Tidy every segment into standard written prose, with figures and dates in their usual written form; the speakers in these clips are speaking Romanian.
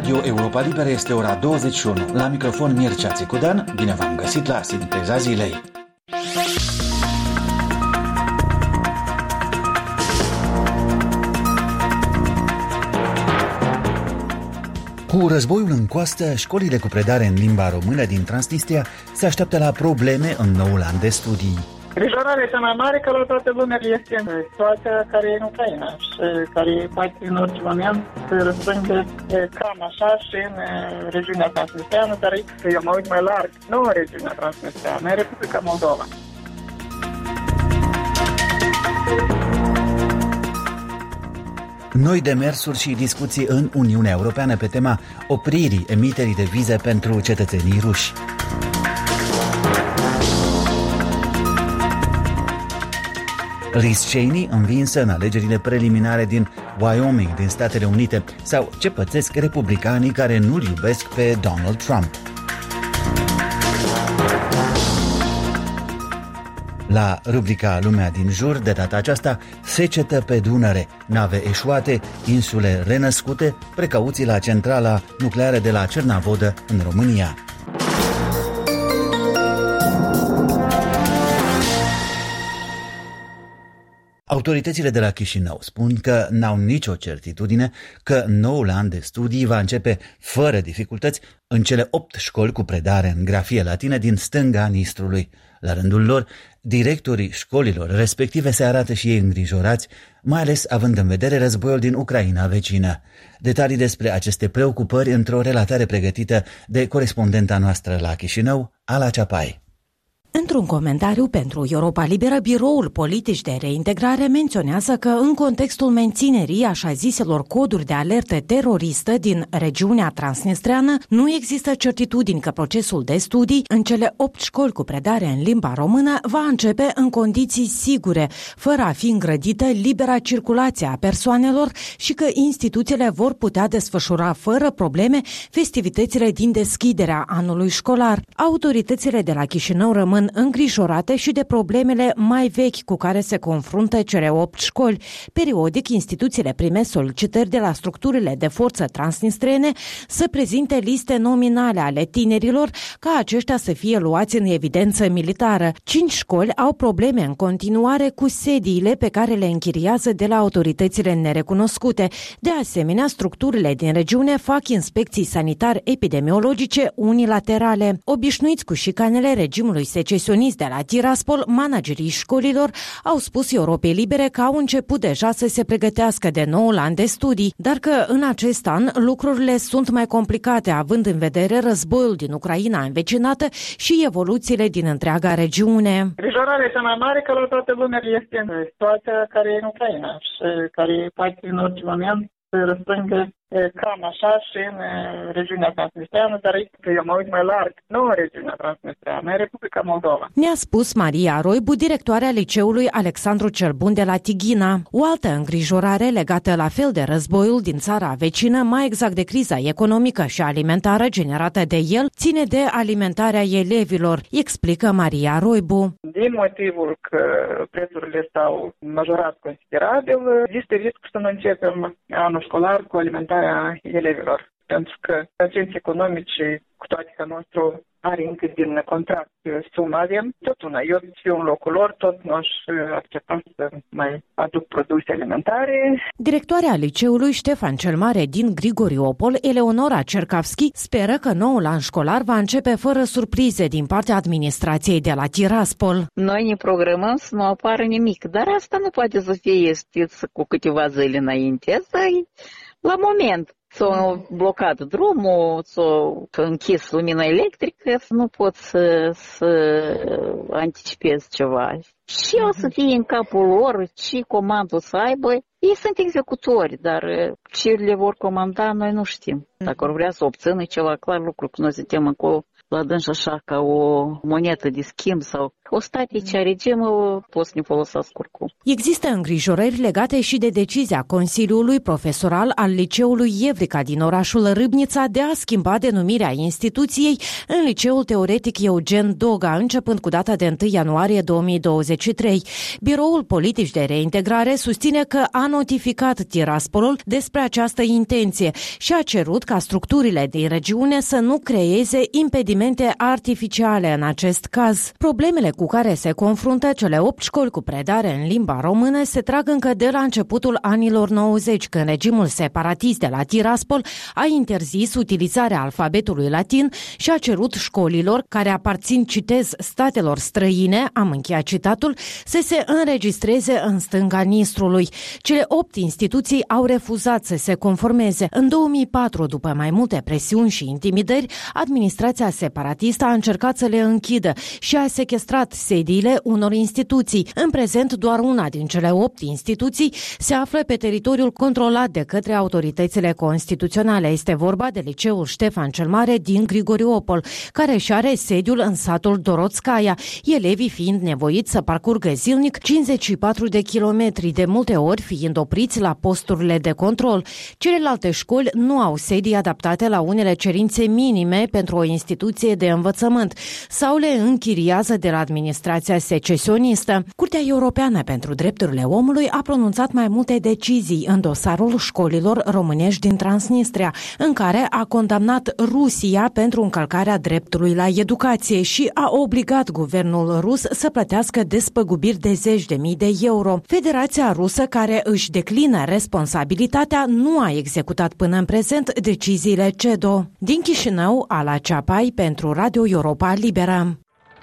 Radio Europa Liberă este ora 21. La microfon Mircea Țicudan, bine v-am găsit la Sinteza Zilei. Cu războiul în coastă, școlile cu predare în limba română din Transnistria se așteaptă la probleme în noul an de studii. Îngrijorarea cea mai mare că la toată lumea este situația care e în Ucraina și care poate în orice moment se răspânde cam așa și în regiunea transnistreană, dar eu mă uit mai larg, nu în regiunea transnistreană, în Republica Moldova. Noi demersuri și discuții în Uniunea Europeană pe tema opririi emiterii de vize pentru cetățenii ruși. Liz Cheney învinsă în alegerile preliminare din Wyoming din Statele Unite sau ce pățesc republicanii care nu-l iubesc pe Donald Trump. La rubrica Lumea din jur, de data aceasta, secetă pe Dunăre, nave eșuate, insule renăscute, precauții la centrala nucleară de la Cernavodă în România. Autoritățile de la Chișinău spun că n-au nicio certitudine că noul an de studii va începe fără dificultăți în cele 8 școli cu predare în grafie latină din stânga Nistrului. La rândul lor, directorii școlilor respective se arată și ei îngrijorați, mai ales având în vedere războiul din Ucraina vecină. Detalii despre aceste preocupări într-o relatare pregătită de corespondenta noastră la Chișinău, Ala Ceapai. Într-un comentariu pentru Europa Liberă, Biroul Politici de Reintegrare menționează că în contextul menținerii așa ziselor coduri de alertă teroristă din regiunea transnistreană, nu există certitudini că procesul de studii în cele 8 școli cu predare în limba română va începe în condiții sigure, fără a fi îngrădită libera circulație a persoanelor și că instituțiile vor putea desfășura fără probleme festivitățile din deschiderea anului școlar. Autoritățile de la Chișinău rămân îngrijorate și de problemele mai vechi cu care se confruntă cele 8 școli. Periodic, instituțiile primesc solicitări de la structurile de forță transnistrene să prezinte liste nominale ale tinerilor ca aceștia să fie luați în evidență militară. 5 școli au probleme în continuare cu sediile pe care le închiriază de la autoritățile nerecunoscute. De asemenea, structurile din regiune fac inspecții sanitar-epidemiologice unilaterale. Obișnuiți cu șicanele regimului secesionist de la Tiraspol, managerii școlilor au spus Europei Libere că au început deja să se pregătească de noul an de studii, dar că în acest an lucrurile sunt mai complicate, având în vedere războiul din Ucraina învecinată și evoluțiile din întreaga regiune. Îngrijorarea cea mai mare că la toată lumea este situația care e în Ucraina și care poate în orice moment se răspânde cam așa și în regiunea transnistreană, dar eu mă uit mai larg, nu în regiunea transnistreană, în Republica Moldova. Ne-a spus Maria Roibu, directoarea liceului Alexandru cel Bun de la Tighina. O altă îngrijorare legată la fel de războiul din țara vecină, mai exact de criza economică și alimentară generată de el, ține de alimentarea elevilor, explică Maria Roibu. Din motivul că prețurile s-au majorat considerabil, există riscul să nu începem anul școlar cu alimentarea elevilor, pentru că agenții economici, cu toate că nostru are încă din contract suma avem, tot una. Eu fiu în locul lor, tot nu aș accepta să mai aduc produse alimentare. Directoarea liceului Ștefan cel Mare din Grigoriopol, Eleonora Cercavski, speră că noul an școlar va începe fără surprize din partea administrației de la Tiraspol. Noi ne programăm să nu apară nimic, dar asta nu poate să fie știți cu câteva zile înainte. Asta e la moment. S-a blocat drumul, s-a închis lumina electrică, nu pot să anticipez ceva. Și o să fie în capul lor, ce comandă o să aibă. Ei sunt executori, dar ce le vor comanda, noi nu știm. Dacă vor vrea să obțină ceva, clar lucru, că noi suntem acolo la dâns așa ca o monetă de schimb sau остатича режима после полососкурку. Există îngrijorări legate și de decizia Consiliului Profesoral al Liceului Evrica din orașul Râbnița de a schimba denumirea instituției în Liceul Teoretic Eugen Doga, începând cu data de 1 ianuarie 2023. Biroul Politic de Reintegrare susține că a notificat Tiraspolul despre această intenție și a cerut ca structurile din regiune să nu creeze impedimente artificiale în acest caz. Problemele cu care se confruntă cele 8 școli cu predare în limba română se trag încă de la începutul anilor 90, când regimul separatist de la Tiraspol a interzis utilizarea alfabetului latin și a cerut școlilor care aparțin, citez, statelor străine, am încheiat citatul, să se înregistreze în stânga Nistrului. Cele 8 instituții au refuzat să se conformeze. În 2004, după mai multe presiuni și intimidări, administrația separatistă a încercat să le închidă și a sechestrat sediile unor instituții. În prezent, doar una din cele 8 instituții se află pe teritoriul controlat de către autoritățile constituționale. Este vorba de Liceul Ștefan cel Mare din Grigoriopol, care își are sediul în satul Doroțcaia, elevii fiind nevoiți să parcurgă zilnic 54 de kilometri, de multe ori fiind opriți la posturile de control. Celelalte școli nu au sedii adaptate la unele cerințe minime pentru o instituție de învățământ sau le închiriază de la administrația secesionistă. Curtea Europeană pentru Drepturile Omului a pronunțat mai multe decizii în dosarul școlilor românești din Transnistria, în care a condamnat Rusia pentru încălcarea dreptului la educație și a obligat guvernul rus să plătească despăgubiri de 10.000 de euro. Federația Rusă, care își declină responsabilitatea, nu a executat până în prezent deciziile CEDO. Din Chișinău, Ala Ceapai pentru Radio Europa Liberă.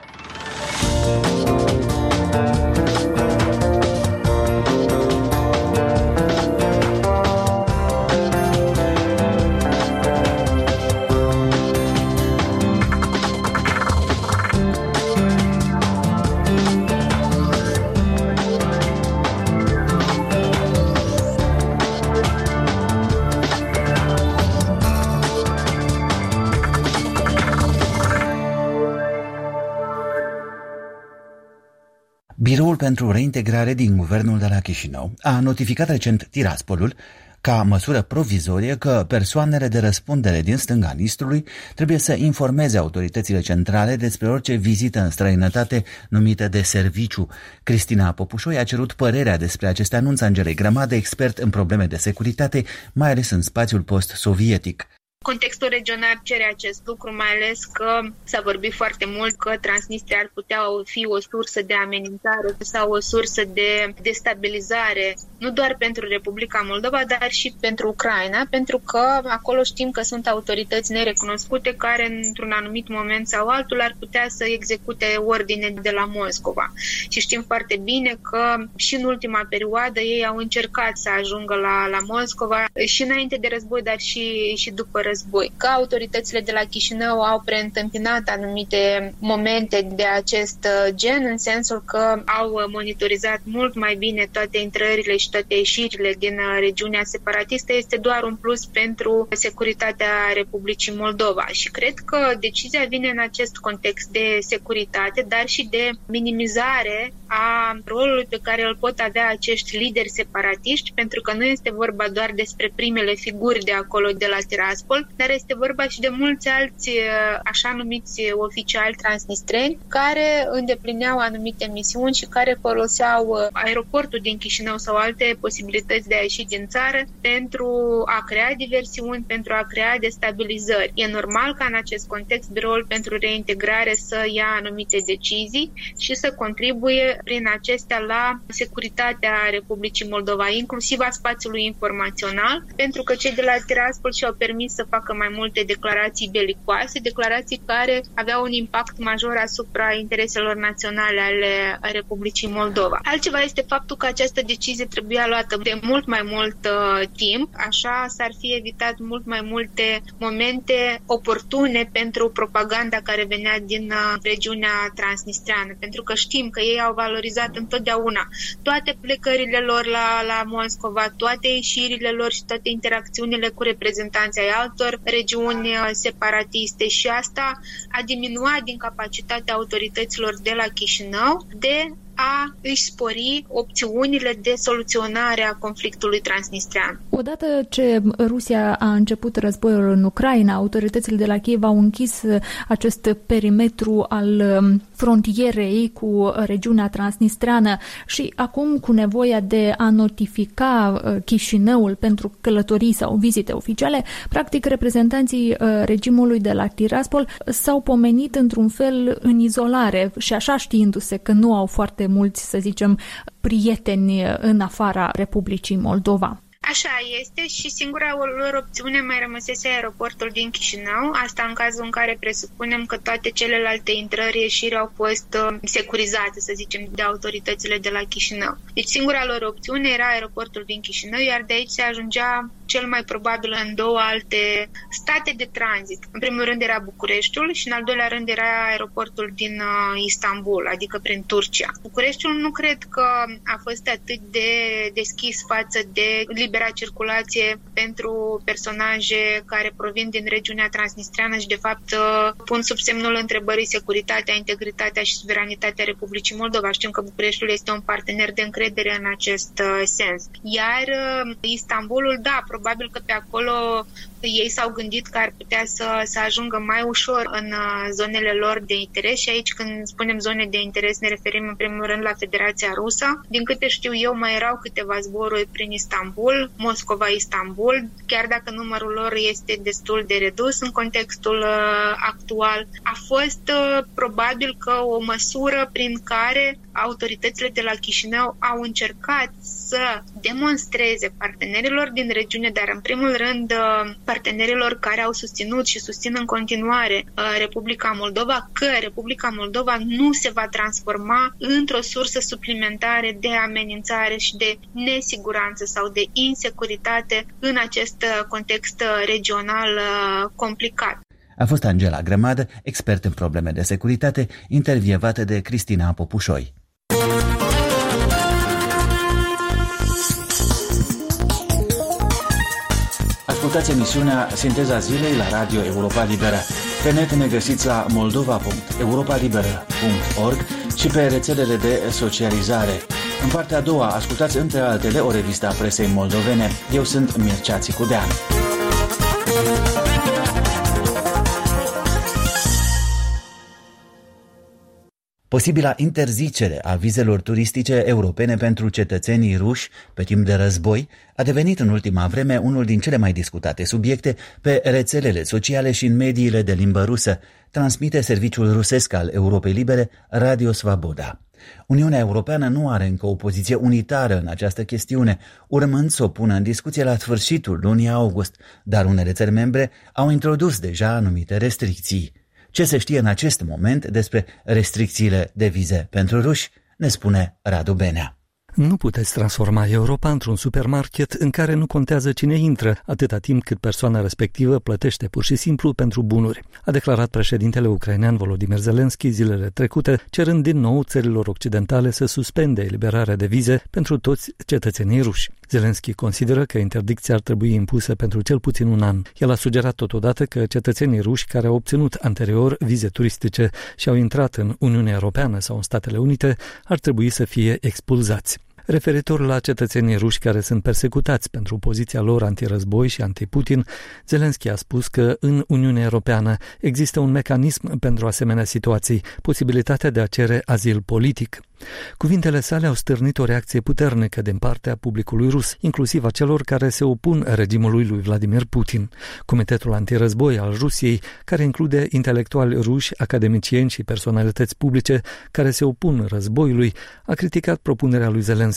Biroul pentru Reintegrare din Guvernul de la Chișinău a notificat recent Tiraspolul, ca măsură provizorie, că persoanele de răspundere din stânga Nistrului trebuie să informeze autoritățile centrale despre orice vizită în străinătate numită de serviciu. Cristina Popușoi a cerut părerea despre acest anunț Angelei Grămadă, expert în probleme de securitate, mai ales în spațiul post-sovietic. Contextul regional cere acest lucru, mai ales că s-a vorbit foarte mult că Transnistria ar putea fi o sursă de amenințare sau o sursă de destabilizare, nu doar pentru Republica Moldova, dar și pentru Ucraina, pentru că acolo știm că sunt autorități nerecunoscute care într-un anumit moment sau altul ar putea să execute ordine de la Moscova. Și știm foarte bine că și în ultima perioadă ei au încercat să ajungă la Moscova și înainte de război, dar și după război. Că autoritățile de la Chișinău au preîntâmpinat anumite momente de acest gen, în sensul că au monitorizat mult mai bine toate intrările și toate ieșirile din regiunea separatistă, este doar un plus pentru securitatea Republicii Moldova. Și cred că decizia vine în acest context de securitate, dar și de minimizare a rolului pe care îl pot avea acești lideri separatiști, pentru că nu este vorba doar despre primele figuri de acolo, de la Tiraspol, dar este vorba și de mulți alți așa numiți oficiali transnistreni care îndeplineau anumite misiuni și care foloseau aeroportul din Chișinău sau alte posibilități de a ieși din țară pentru a crea diversiuni, pentru a crea destabilizări. E normal ca în acest context Biroul pentru Reintegrare să ia anumite decizii și să contribuie prin acestea la securitatea Republicii Moldova, inclusiv a spațiului informațional, pentru că cei de la Tiraspol și-au permis să facă mai multe declarații belicoase, declarații care aveau un impact major asupra intereselor naționale ale Republicii Moldova. Altceva este faptul că această decizie trebuia luată de mult mai mult timp, așa s-ar fi evitat mult mai multe momente oportune pentru propaganda care venea din regiunea transnistreană, pentru că știm că ei au valorizat întotdeauna. Toate plecările lor la Moscova, toate ieșirile lor și toate interacțiunile cu reprezentanții ai altor regiuni separatiste și asta a diminuat din capacitatea autorităților de la Chișinău de a își spori opțiunile de soluționare a conflictului transnistrean. Odată ce Rusia a început războiul în Ucraina, autoritățile de la Kiev au închis acest perimetru al frontierei cu regiunea transnistreană și acum, cu nevoia de a notifica Chișinăul pentru călătorii sau vizite oficiale, practic reprezentanții regimului de la Tiraspol s-au pomenit într-un fel în izolare și așa știindu-se că nu au foarte mulți, să zicem, prieteni în afara Republicii Moldova. Așa este și singura lor opțiune mai rămăsese aeroportul din Chișinău, asta în cazul în care presupunem că toate celelalte intrări, ieșiri au fost securizate, să zicem, de autoritățile de la Chișinău. Deci singura lor opțiune era aeroportul din Chișinău, iar de aici se ajungea cel mai probabil în două alte state de tranzit. În primul rând era Bucureștiul și în al doilea rând era aeroportul din Istanbul, adică prin Turcia. Bucureștiul nu cred că a fost atât de deschis față de libera circulație pentru personaje care provin din regiunea transnistreană și de fapt pun sub semnul întrebării securitatea, integritatea și suveranitatea Republicii Moldova. Știm că Bucureștiul este un partener de încredere în acest sens. Iar Istanbulul, da, probabil că pe acolo ei s-au gândit că ar putea să ajungă mai ușor în zonele lor de interes și aici când spunem zone de interes ne referim în primul rând la Federația Rusă. Din câte știu eu mai erau câteva zboruri prin Istanbul, Moscova-Istanbul, chiar dacă numărul lor este destul de redus în contextul actual. A fost probabil că o măsură prin care autoritățile de la Chișinău au încercat să demonstreze partenerilor din regiune, dar în primul rând partenerilor care au susținut și susțin în continuare Republica Moldova, că Republica Moldova nu se va transforma într-o sursă suplimentară de amenințare și de nesiguranță sau de insecuritate în acest context regional complicat. A fost Angela Grămadă, expert în probleme de securitate, intervievată de Cristina Popușoi. Ascultați emisiunea Sinteza Zilei la Radio Europa Liberă. Pe net ne găsiți la moldova.europalibera.org și pe rețelele de socializare. În partea a doua, ascultați între altele o revistă a presei moldovene. Eu sunt Mircea Țicudean. Posibila interzicere a vizelor turistice europene pentru cetățenii ruși pe timp de război a devenit în ultima vreme unul din cele mai discutate subiecte pe rețelele sociale și în mediile de limbă rusă, transmite serviciul rusesc al Europei Libere, Radio Svaboda. Uniunea Europeană nu are încă o poziție unitară în această chestiune, urmând să o pună în discuție la sfârșitul lunii august, dar unele țări membre au introdus deja anumite restricții. Ce se știe în acest moment despre restricțiile de vize pentru ruși, ne spune Radu Benea. Nu puteți transforma Europa într-un supermarket în care nu contează cine intră, atâta timp cât persoana respectivă plătește pur și simplu pentru bunuri, a declarat președintele ucrainean Volodymyr Zelensky zilele trecute, cerând din nou țărilor occidentale să suspende eliberarea de vize pentru toți cetățenii ruși. Zelensky consideră că interdicția ar trebui impusă pentru cel puțin un an. El a sugerat totodată că cetățenii ruși care au obținut anterior vize turistice și au intrat în Uniunea Europeană sau în Statele Unite ar trebui să fie expulzați. Referitor la cetățenii ruși care sunt persecutați pentru poziția lor antirăzboi și anti-Putin, Zelensky a spus că în Uniunea Europeană există un mecanism pentru asemenea situații, posibilitatea de a cere azil politic. Cuvintele sale au stârnit o reacție puternică din partea publicului rus, inclusiv a celor care se opun regimului lui Vladimir Putin. Comitetul antirăzboi al Rusiei, care include intelectuali ruși, academicieni și personalități publice care se opun războiului, a criticat propunerea lui Zelensky.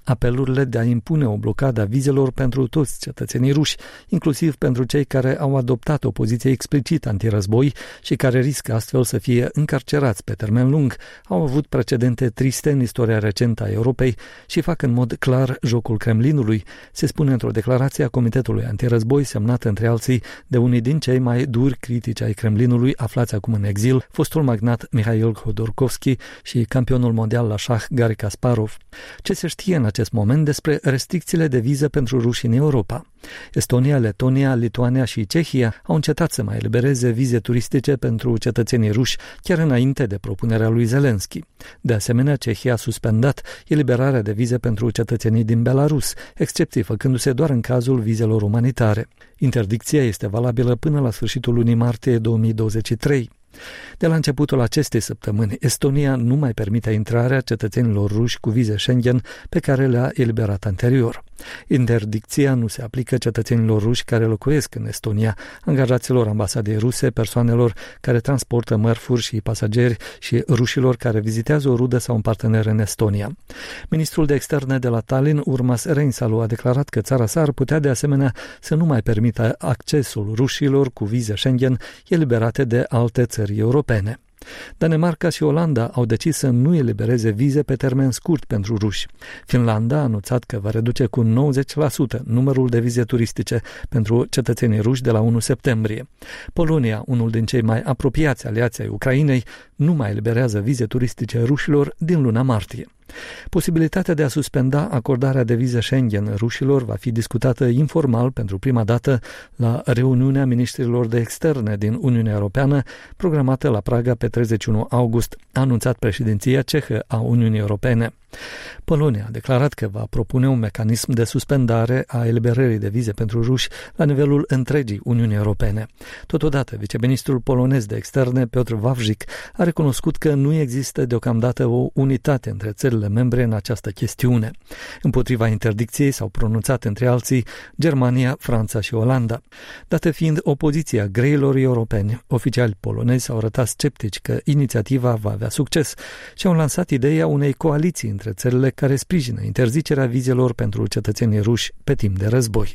apelurile de a impune o blocadă a vizelor pentru toți cetățenii ruși, inclusiv pentru cei care au adoptat o poziție explicit antirăzboi și care riscă astfel să fie încarcerați pe termen lung, au avut precedente triste în istoria recentă a Europei și fac în mod clar jocul Kremlinului, se spune într-o declarație a Comitetului Antirăzboi semnată între alții de unii din cei mai duri critici ai Kremlinului aflați acum în exil, fostul magnat Mihail Khodorkovsky și campionul mondial la șah Garry Kasparov. Ce se știe în acest moment despre restricțiile de viză pentru ruși în Europa? Estonia, Letonia, Lituania și Cehia au încetat să mai elibereze vize turistice pentru cetățenii ruși chiar înainte de propunerea lui Zelensky. De asemenea, Cehia a suspendat eliberarea de vize pentru cetățenii din Belarus, excepții făcându-se doar în cazul vizelor umanitare. Interdicția este valabilă până la sfârșitul lunii martie 2023. De la începutul acestei săptămâni, Estonia nu mai permite intrarea cetățenilor ruși cu vize Schengen pe care le-a eliberat anterior. Interdicția nu se aplică cetățenilor ruși care locuiesc în Estonia, angajaților ambasadei ruse, persoanelor care transportă mărfuri și pasageri și rușilor care vizitează o rudă sau un partener în Estonia. Ministrul de externe de la Tallinn, Urmas Reinsalu, a declarat că țara sa ar putea de asemenea să nu mai permită accesul rușilor cu vize Schengen eliberate de alte țări europene. Danemarca și Olanda au decis să nu elibereze vize pe termen scurt pentru ruși. Finlanda a anunțat că va reduce cu 90% numărul de vize turistice pentru cetățenii ruși de la 1 septembrie. Polonia, unul din cei mai apropiați aliați ai Ucrainei, nu mai eliberează vize turistice rușilor din luna martie. Posibilitatea de a suspenda acordarea de vize Schengen rușilor va fi discutată informal pentru prima dată la reuniunea ministrilor de externe din Uniunea Europeană, programată la Praga pe 31 august, a anunțat președinția cehă a Uniunii Europene. Polonia a declarat că va propune un mecanism de suspendare a eliberării de vize pentru ruși la nivelul întregii Uniunii Europene. Totodată, viceministrul polonez de externe, Piotr Wawrzyk, a recunoscut că nu există deocamdată o unitate între țările membre în această chestiune. Împotriva interdicției s-au pronunțat între alții Germania, Franța și Olanda. Dată fiind opoziția greilor europeni, oficiali polonezi s-au arătat sceptici că inițiativa va avea succes și au lansat ideea unei coaliții între țările care sprijină interzicerea vizelor pentru cetățenii ruși pe timp de război.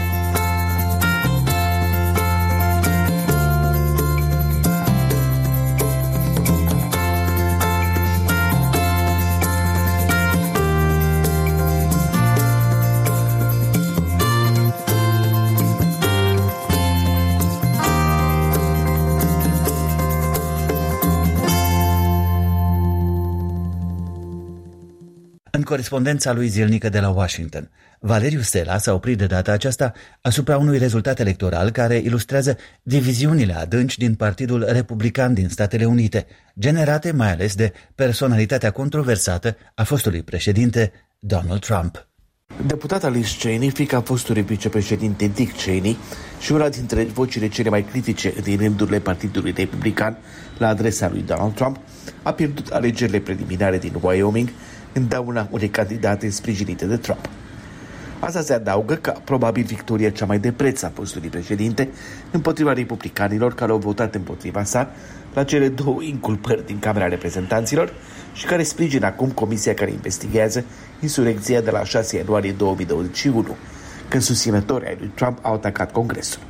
În corespondența lui zilnică de la Washington, Valeriu Sela s-a oprit de data aceasta asupra unui rezultat electoral care ilustrează diviziunile adânci din Partidul Republican din Statele Unite, generate mai ales de personalitatea controversată a fostului președinte Donald Trump. Deputata Liz Cheney, fiica fostului vicepreședinte Dick Cheney și una dintre vocile cele mai critice din rândurile Partidului Republican la adresa lui Donald Trump, a pierdut alegerile preliminare din Wyoming în dauna unei candidate sprijinite de Trump. Asta se adaugă ca probabil victoria cea mai de preț a fostului președinte împotriva republicanilor care au votat împotriva sa la cele două inculpări din Camera Reprezentanților și care sprijină acum comisia care investigează insurecția de la 6 ianuarie 2021, când susținătorii ai lui Trump au atacat Congresul.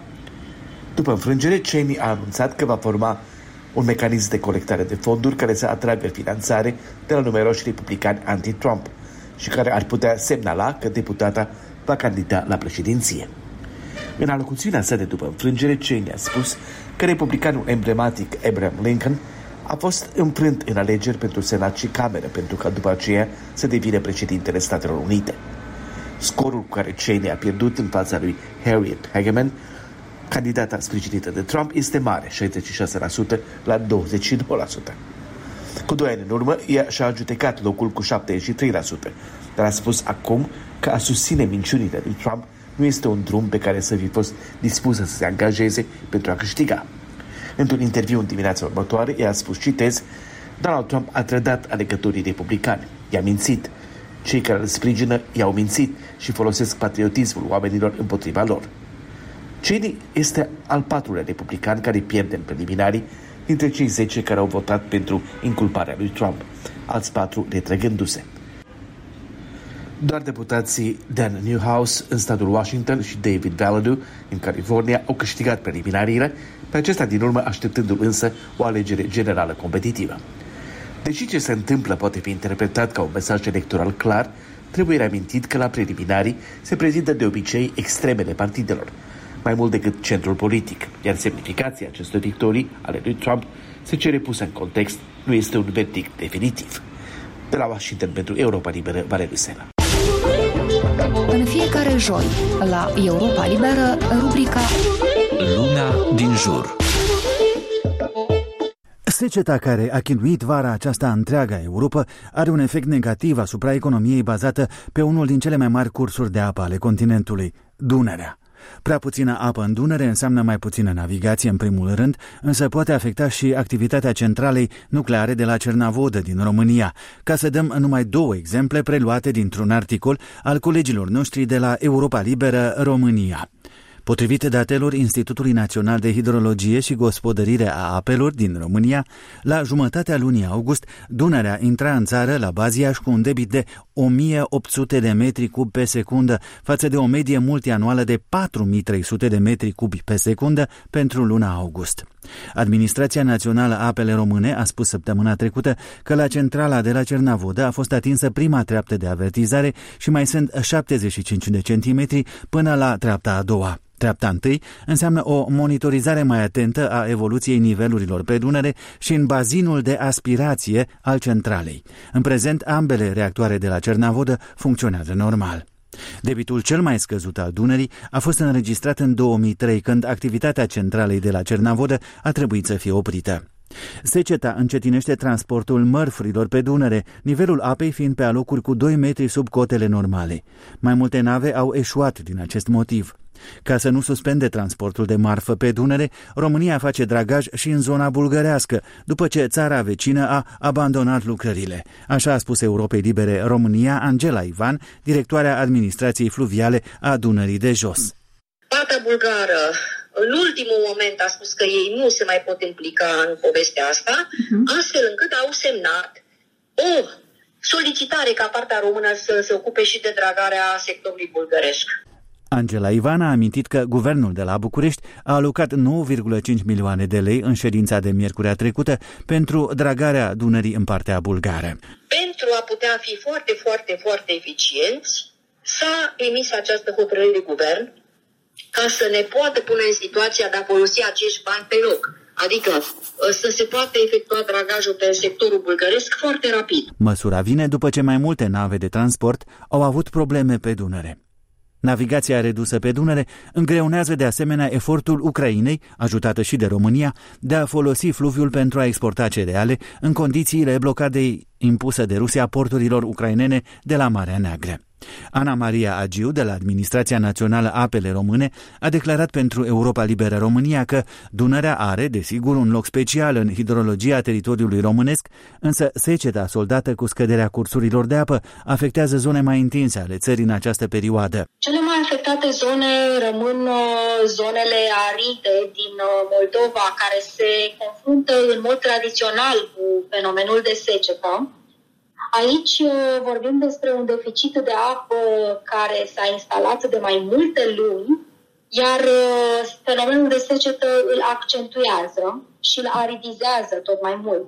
După înfrângere, Cheney a anunțat că va forma un mecanism de colectare de fonduri care să atragă finanțare de la numeroși republicani anti-Trump și care ar putea semnala că deputata va candida la președinție. În alocuțiunea sa de după înfrângere, Cheney a spus că republicanul emblematic Abraham Lincoln a fost înfrânt în alegeri pentru Senat și Cameră, pentru ca după aceea să devină președintele Statelor Unite. Scorul cu care Cheney a pierdut în fața lui Harriet Hageman, candidata sprijinită de Trump, este mare, 66% la 22%. Cu 2 ani în urmă, ea și-a judecat locul cu 73%, dar a spus acum că a susține minciunile lui Trump nu este un drum pe care să fi fost dispusă să se angajeze pentru a câștiga. Într-un interviu în dimineața următoare, ea a spus, citez, Donald Trump a trădat alegătorii republicani, i-a mințit. Cei care îl sprijină i-au mințit și folosesc patriotismul oamenilor împotriva lor. Cheney este al 4-lea republican care pierde în preliminarii dintre cei 10 care au votat pentru inculparea lui Trump, alți 4 retrăgându-se. Doar deputații Dan Newhouse în statul Washington și David Valadao în California au câștigat preliminariile, pe acesta din urmă așteptându-l însă o alegere generală competitivă. Deși ce se întâmplă poate fi interpretat ca un mesaj electoral clar, trebuie reamintit că la preliminarii se prezintă de obicei extremele partidelor, mai mult decât centrul politic, iar semnificația acestor victorii ale lui Trump se cere pusă în context, nu este un verdict definitiv. De la Washington pentru Europa Liberă, Valeriu Sena. În fiecare joi, la Europa Liberă, rubrica Lumea din jur. Seceta care a chinuit vara aceasta întreaga Europa are un efect negativ asupra economiei bazată pe unul din cele mai mari cursuri de apă ale continentului, Dunărea. Prea puțină apă în Dunăre înseamnă mai puțină navigație în primul rând, însă poate afecta și activitatea centralei nucleare de la Cernavodă din România, ca să dăm numai 2 exemple preluate dintr-un articol al colegilor noștri de la Europa Liberă România. Potrivit datelor Institutului Național de Hidrologie și Gospodărire a Apelor din România, la jumătatea lunii august, Dunărea intra în țară la Baziaș cu un debit de 1800 de metri cubi pe secundă, față de o medie multianuală de 4300 de metri cubi pe secundă pentru luna august. Administrația Națională a Apele Române a spus săptămâna trecută că la centrala de la Cernavodă a fost atinsă prima treaptă de avertizare și mai sunt 75 de centimetri până la treapta a doua. Treapta întâi înseamnă o monitorizare mai atentă a evoluției nivelurilor pe Dunăre și în bazinul de aspirație al centralei. În prezent, ambele reactoare de la Cernavodă funcționează normal. Debitul cel mai scăzut al Dunării a fost înregistrat în 2003, când activitatea centralei de la Cernavodă a trebuit să fie oprită. Seceta încetinește transportul mărfurilor pe Dunăre, nivelul apei fiind pe alocuri cu 2 metri sub cotele normale. Mai multe nave au eșuat din acest motiv. Ca să nu suspende transportul de marfă pe Dunăre, România face dragaj și în zona bulgărească, după ce țara vecină a abandonat lucrările. Așa a spus Europei Libere România Angela Ivan, directoarea administrației fluviale a Dunării de Jos. Partea bulgară, în ultimul moment, a spus că ei nu se mai pot implica în povestea asta, astfel încât au semnat o solicitare ca partea română să se ocupe și de dragarea sectorului bulgăresc. Angela Ivan a amintit că guvernul de la București a alocat 9,5 milioane de lei în ședința de miercurea trecută pentru dragarea Dunării în partea bulgară. Pentru a putea fi foarte eficienți, s-a emis această hotărâre de guvern ca să ne poată pune în situația de a folosi acești bani pe loc. Adică să se poată efectua dragajul pe sectorul bulgăresc foarte rapid. Măsura vine după ce mai multe nave de transport au avut probleme pe Dunăre. Navigația redusă pe Dunăre îngreunează de asemenea efortul Ucrainei, ajutată și de România, de a folosi fluviul pentru a exporta cereale în condițiile blocadei impusă de Rusia porturilor ucrainene de la Marea Neagră. Ana Maria Agiu, de la Administrația Națională Apele Române, a declarat pentru Europa Liberă România că Dunărea are, desigur, un loc special în hidrologia teritoriului românesc, însă seceta soldată cu scăderea cursurilor de apă afectează zone mai întinse ale țării în această perioadă. Cele mai afectate zone rămân zonele aride din Moldova, care se confruntă în mod tradițional cu fenomenul de secetă. Aici vorbim despre un deficit de apă care s-a instalat de mai multe luni, iar fenomenul de secetă îl accentuează și îl aridizează tot mai mult.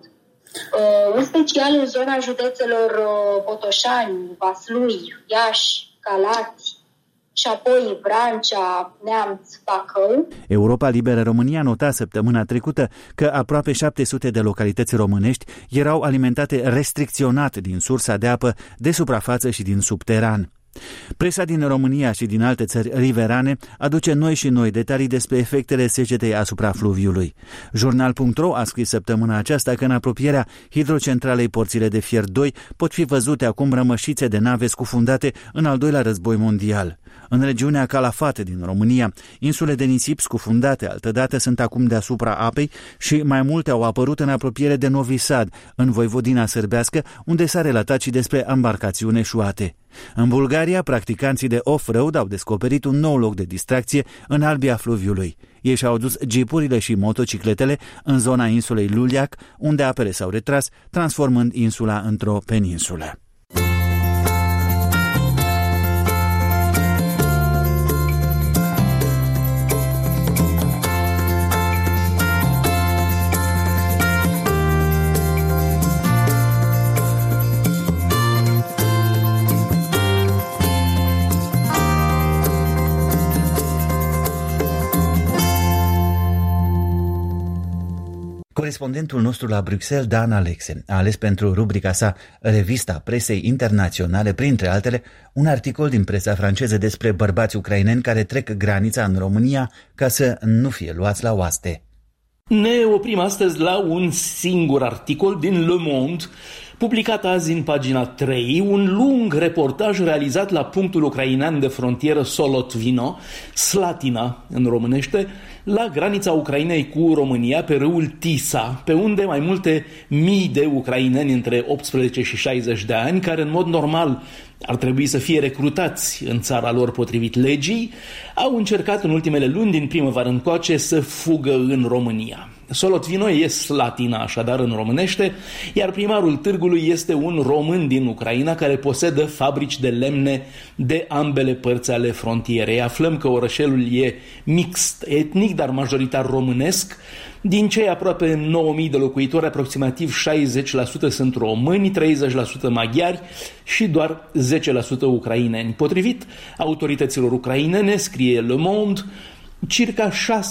În special în zona județelor Botoșani, Vaslui, Iași, Galați, și apoi Vrancea, Neamț, Bacău. Europa Liberă România nota săptămâna trecută că aproape 700 de localități românești erau alimentate restricționat din sursa de apă de suprafață și din subteran. Presa din România și din alte țări riverane aduce noi și noi detalii despre efectele secetei asupra fluviului. Jurnal.ro a scris săptămâna aceasta că în apropierea hidrocentralei Porțile de Fier 2 pot fi văzute acum rămășițe de nave scufundate în al doilea război mondial. În regiunea Calafate din România, insule de nisip scufundate altădată sunt acum deasupra apei și mai multe au apărut în apropiere de Novi Sad, în Voivodina Sârbească, unde s-a relatat și despre embarcațiuni eșuate. În Bulgaria, practicanții de off-road au descoperit un nou loc de distracție în albia fluviului. Ei și-au dus jeepurile și motocicletele în zona insulei Luliac, unde apele s-au retras, transformând insula într-o peninsulă. Corespondentul nostru la Bruxelles, Dan Alexe, a ales pentru rubrica sa Revista Presei Internaționale, printre altele, un articol din presa franceză despre bărbați ucraineni care trec granița în România ca să nu fie luați la oaste. Ne oprim astăzi la un singur articol din Le Monde, publicat azi în pagina 3, un lung reportaj realizat la punctul ucrainean de frontieră Solotvino, Slatina în românește, la granița Ucrainei cu România, pe râul Tisa, pe unde mai multe mii de ucraineni între 18 și 60 de ani, care în mod normal ar trebui să fie recrutați în țara lor potrivit legii, au încercat în ultimele luni din primăvară încoace să fugă în România. Solotvino e Slatina, așadar în românește, iar primarul târgului este un român din Ucraina care posedă fabrici de lemne de ambele părți ale frontierei. Aflăm că orășelul e mixt etnic, dar majoritar românesc. Din cei aproape 9.000 de locuitori, aproximativ 60% sunt români, 30% maghiari și doar 10% ucraineni. Potrivit autorităților ucrainene, scrie Le Monde, circa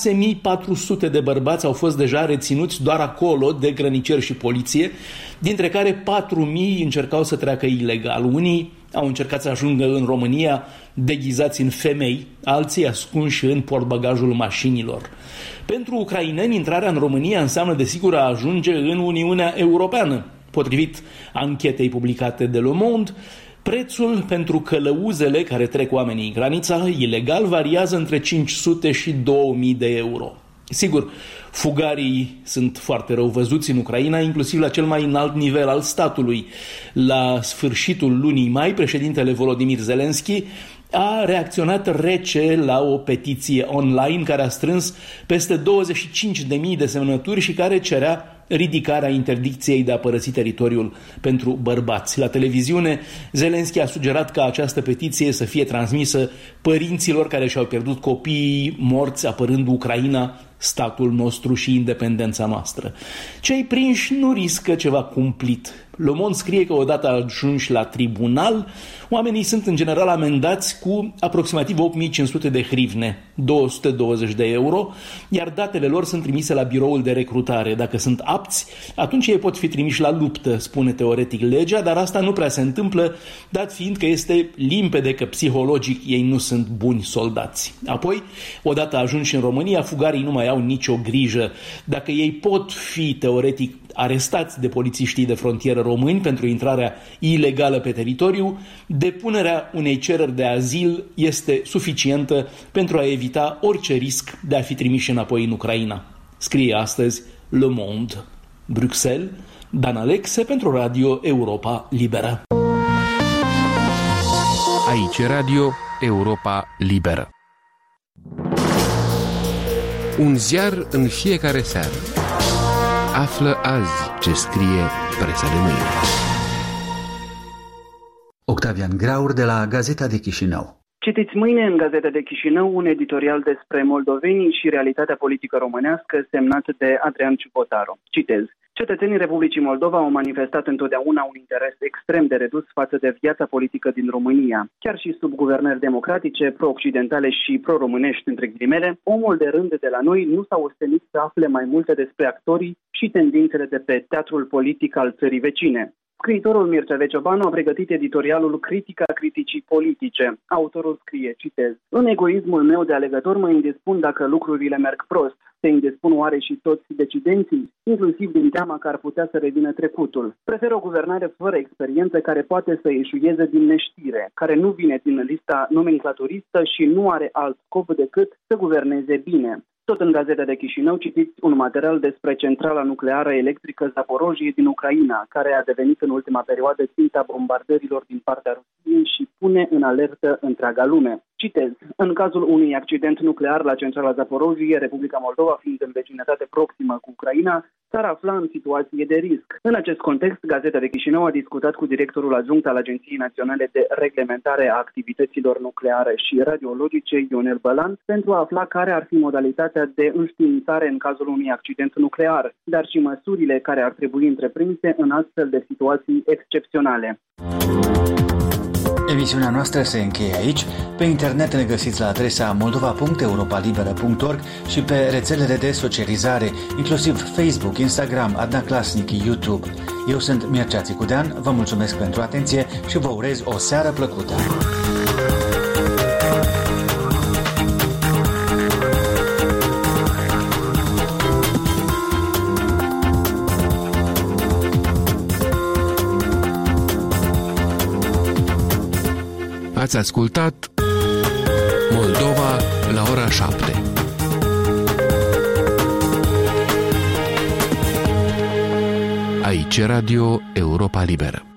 6.400 de bărbați au fost deja reținuți doar acolo de grăniceri și poliție, dintre care 4.000 încercau să treacă ilegal. Unii au încercat să ajungă în România deghizați în femei, alții ascunși în portbagajul mașinilor. Pentru ucraineni, intrarea în România înseamnă desigur a ajunge în Uniunea Europeană. Potrivit anchetei publicate de Le Monde, prețul pentru călăuzele care trec oamenii granița ilegal variază între 500 și 2000 de euro. Sigur, fugarii sunt foarte rău văzuți în Ucraina, inclusiv la cel mai înalt nivel al statului. La sfârșitul lunii mai, președintele Volodymyr Zelensky a reacționat rece la o petiție online care a strâns peste 25.000 de semnături și care cerea ridicarea interdicției de a părăsi teritoriul pentru bărbați. La televiziune, Zelensky a sugerat ca această petiție să fie transmisă părinților care și-au pierdut copiii morți apărând Ucraina, statul nostru și independența noastră. Cei prinși nu riscă ceva cumplit. Le Monde scrie că odată ajunși la tribunal, oamenii sunt în general amendați cu aproximativ 8.500 de hrivne, 220 de euro, iar datele lor sunt trimise la biroul de recrutare. Dacă sunt apți, atunci ei pot fi trimiși la luptă, spune teoretic legea, dar asta nu prea se întâmplă, dat fiind că este limpede că psihologic ei nu sunt buni soldați. Apoi, odată ajunși în România, fugarii nu mai au nicio grijă. Dacă ei pot fi teoretic arestați de polițiștii de frontieră români pentru intrarea ilegală pe teritoriu, depunerea unei cereri de azil este suficientă pentru a evita orice risc de a fi trimiși înapoi în Ucraina. Scrie astăzi Le Monde. Bruxelles, Dan Alexe pentru Radio Europa Liberă. Aici Radio Europa Liberă. Un ziar în fiecare seară. Află azi ce scrie presa de mâine. Octavian Graur de la Gazeta de Chișinău. Citiți mâine în Gazeta de Chișinău un editorial despre moldovenii și realitatea politică românească semnat de Adrian Ciubotaru. Citez. Cetățenii Republicii Moldova au manifestat întotdeauna un interes extrem de redus față de viața politică din România. Chiar și sub guvernări democratice, pro-occidentale și pro-românești, între ghilimele, omul de rând de la noi nu s-a ostenit să afle mai multe despre actorii și tendințele de pe teatrul politic al țării vecine. Scriitorul Mircea Veciobanu a pregătit editorialul Critica criticii politice. Autorul scrie, citez, în egoismul meu de alegător mă indispun dacă lucrurile merg prost. Se indispun oare și toți decidenții, inclusiv din teama că ar putea să revină trecutul. Prefer o guvernare fără experiență care poate să eșuieze din neștire, care nu vine din lista nomenclaturistă și nu are alt scop decât să guverneze bine. Tot în Gazeta de Chișinău citiți un material despre centrala nucleară electrică Zaporojie din Ucraina, care a devenit în ultima perioadă ținta bombardărilor din partea Rusiei și pune în alertă întreaga lume. Citez. În cazul unui accident nuclear la centrala Zaporojie, Republica Moldova fiind în vecinătate proximă cu Ucraina, s-ar afla în situație de risc. În acest context, Gazeta de Chișinău a discutat cu directorul adjunct al Agenției Naționale de Reglementare a Activităților Nucleare și Radiologice, Ionel Bălan, pentru a afla care ar fi modalitatea de înștiințare în cazul unui accident nuclear, dar și măsurile care ar trebui întreprinse în astfel de situații excepționale. Emisiunea noastră se încheie aici. Pe internet ne găsiți la adresa moldova.europalibera.org și pe rețelele de socializare, inclusiv Facebook, Instagram, Adna Klasnic, YouTube. Eu sunt Mircea Țicudean, vă mulțumesc pentru atenție și vă urez o seară plăcută. Ați ascultat Moldova la ora 7. Aici Radio Europa Liberă.